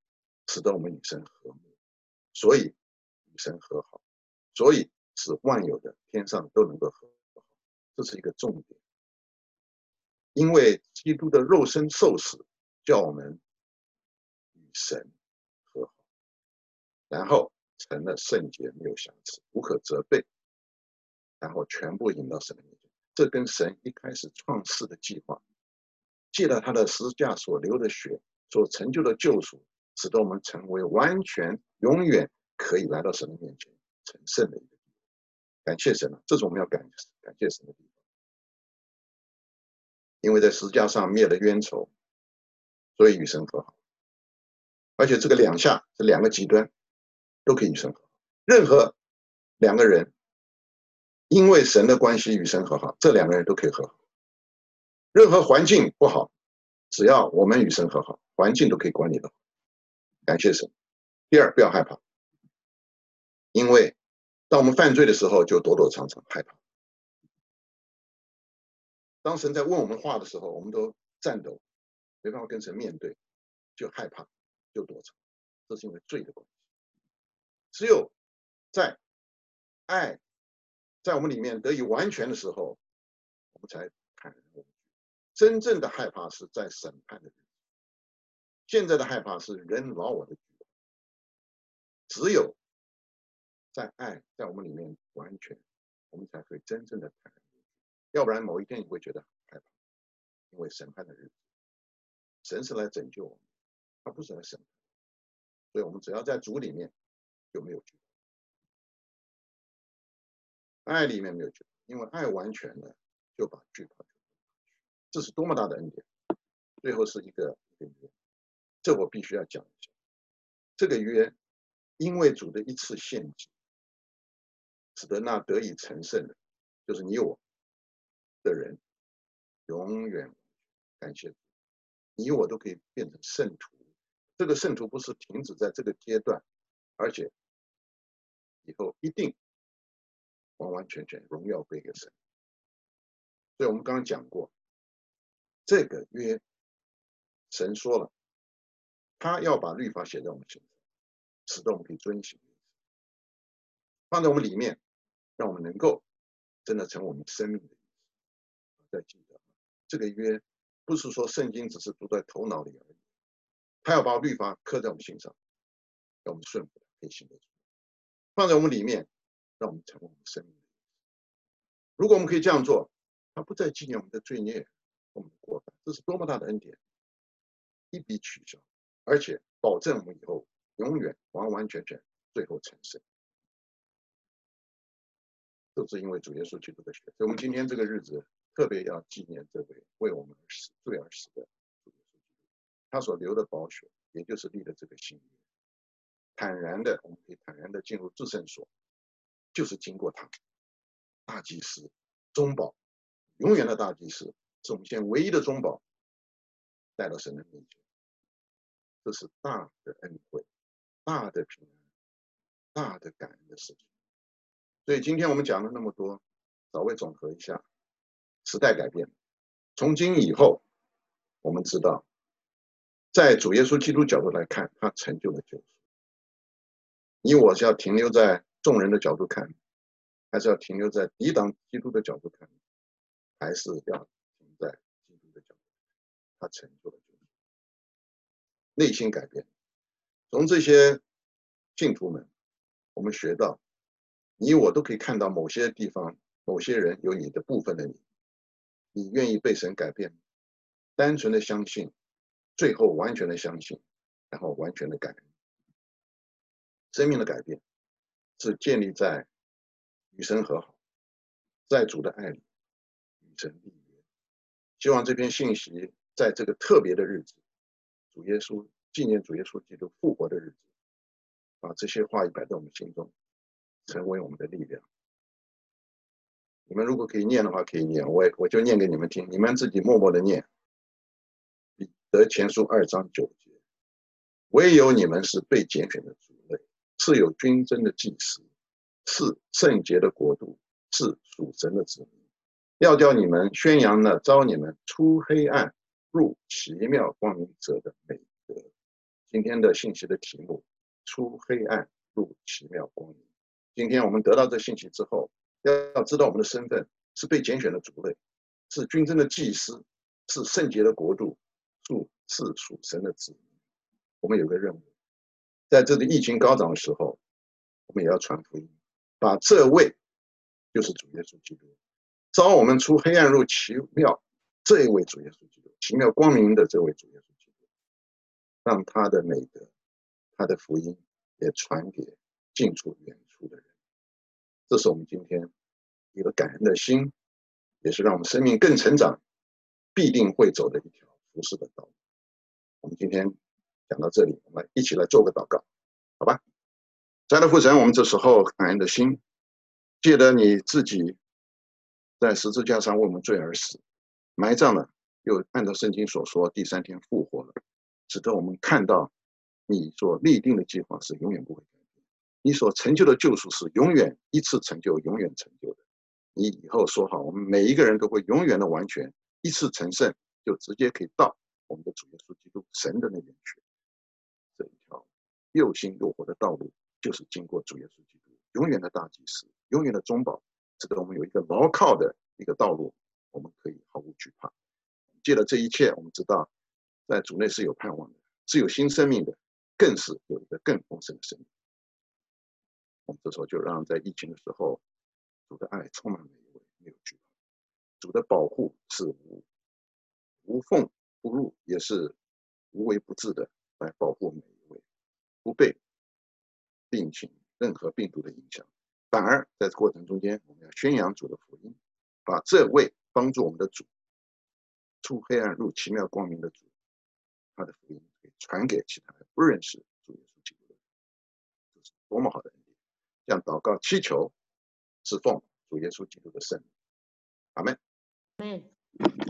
使得我们与神和睦，所以与神和好，所以使万有的天上都能够和好，这是一个重点。因为基督的肉身受死，叫我们与神和好，然后成了圣洁，没有瑕疵，无可责备，然后全部引到神的面前。这跟神一开始创世的计划，借着他的十字架所流的血所成就的救赎，使得我们成为完全永远可以来到神的面前成圣的一个地方。感谢神啊，这是我们要感感谢神的地方。因为在十字架上灭了冤仇，所以与神和好。而且这个两下，这两个极端都可以与神和好。任何两个人因为神的关系与神和好，这两个人都可以和好。任何环境不好，只要我们与神和好，环境都可以管理的好。感谢神。第二，不要害怕，因为当我们犯罪的时候，就躲躲藏藏，害怕。当神在问我们话的时候，我们都颤抖，没办法跟神面对，就害怕，就躲藏。这是因为罪的关系。只有在爱在我们里面得以完全的时候，我们才坦然无惧。真正的害怕是在审判的日子，现在的害怕是人老我的惧怕。只有在爱在我们里面完全，我们才会真正的坦然无惧。要不然某一天你会觉得害怕，因为审判的日子，神是来拯救我们，他不是来审判。所以我们只要在主里面就没有惧怕，爱里面没有惧怕，因为爱完全了，就把惧怕。这是多么大的恩典！最后是一个一个约，这我必须要讲一下。这个约，因为主的一次献祭，使得那得以成圣的，就是你我的人，永远感谢主，你我都可以变成圣徒。这个圣徒不是停止在这个阶段，而且以后一定完完全全荣耀归给神。所以我们刚刚讲过，这个约，神说了，他要把律法写在我们心上，使得我们可以遵行，放在我们里面，让我们能够真的成我们生命的意思。再记得，这个约不是说圣经只是读在头脑里而已，他要把律法刻在我们心上，让我们顺服，可以行得出，放在我们里面，让我们成为我们生命的意思。如果我们可以这样做，他不再纪念我们的罪孽，我们的过犯，这是多么大的恩典，一笔取消，而且保证我们以后永远完完全全最后成圣。都是因为主耶稣基督的血。所以我们今天这个日子特别要纪念这位为我们而死、罪而死的主耶稣基督，他所流的宝血，也就是立了这个新约。坦然的，我们可以坦然的进入至圣所，就是经过他，大祭司、中保，永远的大祭司，是我们现在唯一的中保，带到神的面前。这是大的恩惠，大的平安，大的感恩的事情。所以今天我们讲了那么多，稍微总和一下，时代改变了。从今以后，我们知道，在主耶稣基督角度来看，他成就了救赎。你我是要停留在众人的角度看，还是要停留在抵挡基督的角度看，还是要停在基督的角度看？他成就了救赎，内心改变。从这些信徒们，我们学到，你我都可以看到某些地方、某些人有你的部分的你，你愿意被神改变，单纯的相信，最后完全的相信，然后完全的感恩。生命的改变是建立在与神和好，在主的爱里与神立约。希望这篇信息在这个特别的日子，主耶稣纪念主耶稣基督复活的日子，把这些话语摆在我们心中，成为我们的力量。你们如果可以念的话，可以念，我我就念给你们听，你们自己默默的念。彼得前书二章九节，唯有你们是被拣选的族类，是有君尊的祭司，是圣洁的国度，是属神的子民，要叫你们宣扬那召你们出黑暗入奇妙光明者的美德。 今天的信息的题目：出黑暗入奇妙光明。今天我们得到这信息之后，要要知道我们的身份是被拣选的族类，是君尊的祭司，是圣洁的国度，是属神的子民。我们有个任务，在这里疫情高涨的时候，我们也要传福音，把这位就是主耶稣基督，招我们出黑暗入奇妙，这一位主耶稣基督，奇妙光明的这位主耶稣基督，让他的美德，他的福音也传给近处远处的人。这是我们今天一个感恩的心，也是让我们生命更成长，必定会走的一条服事的道路。我们今天讲到这里，我们一起来做个祷告，好吧？亲爱的父神，我们这时候感恩的心，借着你自己在十字架上为我们罪而死，埋葬了，又按照圣经所说，第三天复活了，使得我们看到你所立定的计划是永远不会改变，你所成就的救赎是永远一次成就，永远成就的。你以后说好，我们每一个人都会永远的完全，一次成圣，就直接可以到我们的主耶稣基督神的那边去。这一条又新又活的道路，就是经过主耶稣基督永远的大祭司，永远的中保，使得我们有一个牢靠的一个道路，我们可以毫无惧怕。借着这一切，我们知道在主内是有盼望的，是有新生命的，更是有一个更丰盛的生命。我们这时候就让在疫情的时候，主的爱充满每一位，没有惧怕。主的保护是无无缝不入，也是无微不至的来保护每一位，不被病情任何病毒的影响。反而在这过程中间，我们要宣扬主的福音，把这位帮助我们的主出黑暗入奇妙光明的主，他的福音传给其他不认识主耶稣基督的人，这是多么好的恩典！这样祷告祈求，是奉主耶稣基督的圣名，阿们。 嗯。